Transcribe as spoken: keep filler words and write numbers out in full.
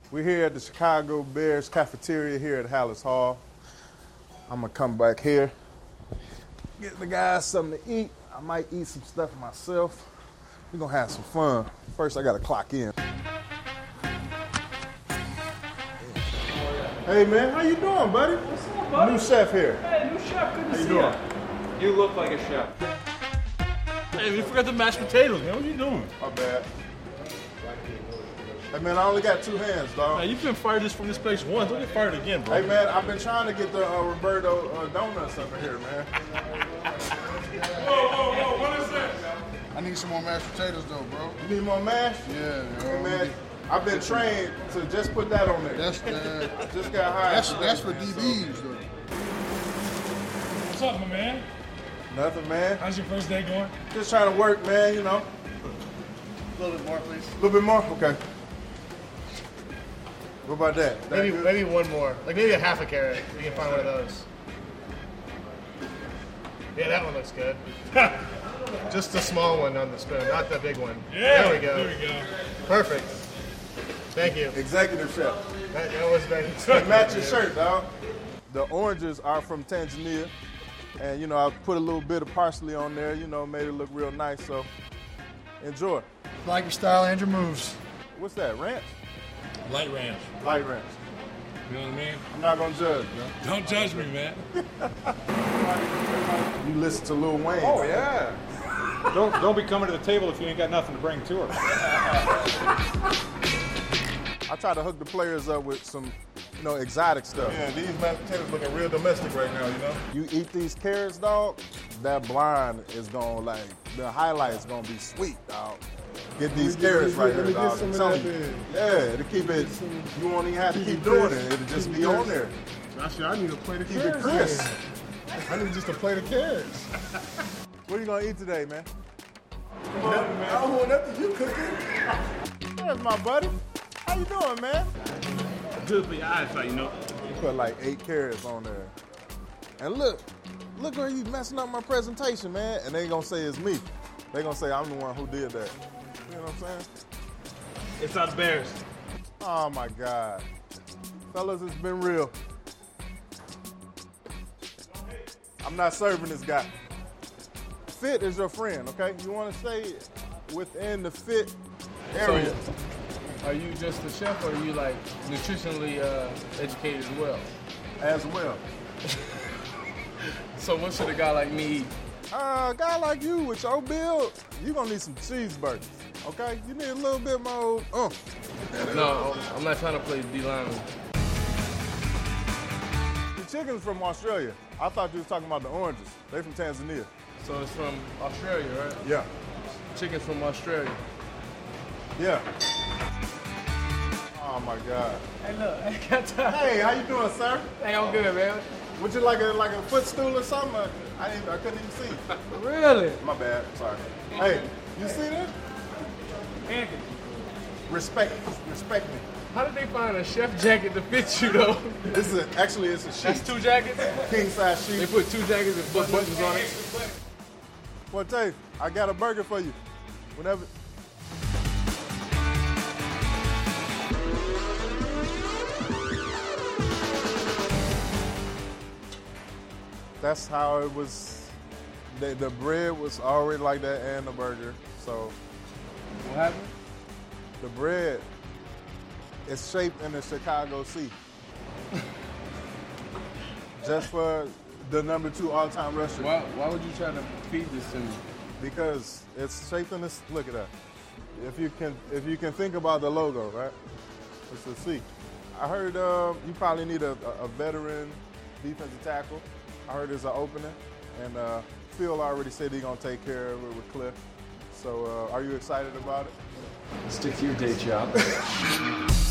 We're here at the Chicago Bears cafeteria here at Hallis Hall. I'm gonna come back here, get the guys something to eat. I might eat some stuff myself. We're gonna have some fun. First, I gotta clock in. Hey man, how you doing, buddy? What's up, buddy? New chef here. Hey, new chef, good to How you see doing? you. You look like a chef. Hey, we forgot the mashed potatoes, man. What you doing? My bad. Hey man, I only got two hands, dog. Man, you've been fired this from this place once. Don't get fired again, bro. Hey man, I've been trying to get the uh, Roberto uh, donuts up in here, man. Whoa, whoa, whoa, what is that? I need some more mashed potatoes though, bro. You need more mash? Yeah, Hey yo. man, I've been trained to just put that on there. That's the, Just got hired. that's today, that's for man, D so- Bs though. What's up, my man? Nothing, man. How's your first day going? Just trying to work, man, you know. A little bit more, please. A little bit more? Okay. What about that? That Maybe good? maybe one more. Like maybe a half a carrot. We can find one of those. Yeah, that one looks good. Just the small one on the spoon, not the big one. Yeah, There we go. There we go. Perfect. Thank you. Executive chef. That, that was very Match your shirt, dog. The oranges are from Tanzania. And, you know, I put a little bit of parsley on there, you know, made it look real nice. So, enjoy. Like your style and your moves. What's that, ranch? Light ranch. Light ranch. You know what I mean? I'm not going to judge, man. Don't judge me, man. You listen to Lil Wayne. Oh, yeah. don't don't be coming to the table if you ain't got nothing to bring to her. I try to hook the players up with some, you know, exotic stuff. Yeah, these mashed potatoes looking real domestic right now, you know? You eat these carrots, dog, that blind is gonna, like, the highlight is gonna be sweet, dog. Get these carrots right here, dog. I'm telling you. Yeah, to keep it, you won't even have to keep doing it. It'll just be on there. Actually, I need a plate of Keep it carrots. crisp. I need just a plate of carrots. What are you gonna eat today, man? I don't want nothing you cooking. There's my buddy. How you doing, man? Good for your eyesight, you know. You put like eight carrots on there. And look, look where you messing up my presentation, man. And they gonna say it's me. They gonna say I'm the one who did that. You know what I'm saying? It's our Bears. Oh my God. Fellas, it's been real. I'm not serving this guy. Fit is your friend, okay? You wanna stay within the fit area. Are you just a chef, or are you like nutritionally uh, educated as well? As well. So what should a guy like me eat? Uh, a guy like you with your build, you gonna need some cheeseburgers, okay? You need a little bit more, uh. No, I'm not trying to play D lineman. The chicken's from Australia. I thought you was talking about the oranges. They from Tanzania. So it's from Australia, right? Yeah. Chicken's from Australia. Yeah. Oh my God. Hey, look, I got time. Hey, how you doing, sir? Hey, I'm good, man. Would you like a like a footstool or something? I, I, didn't, I couldn't even see. Really? My bad. Sorry. Hey, you see this? Andy, Respect, respect me. how did they find a chef jacket to fit you, though? This is a, actually it's a sheet. That's two jackets? King size They sheet. put two jackets and put buttons on it? Forte, I got a burger for you. Whenever. That's how it was. The, the bread was already like that and the burger. So What happened? the bread is shaped in the Chicago Sea. Just for the number two all-time rusher. Why, why would you try to feed this to me? Because it's shaped in this. Look at that. If you can, if you can think about the logo, right? It's a C. I heard um, you probably need a, a, a veteran defensive tackle. I heard there's an opening, and uh, Phil already said he's gonna take care of it with Cliff. So, uh, are you excited about it? Stick to your day job.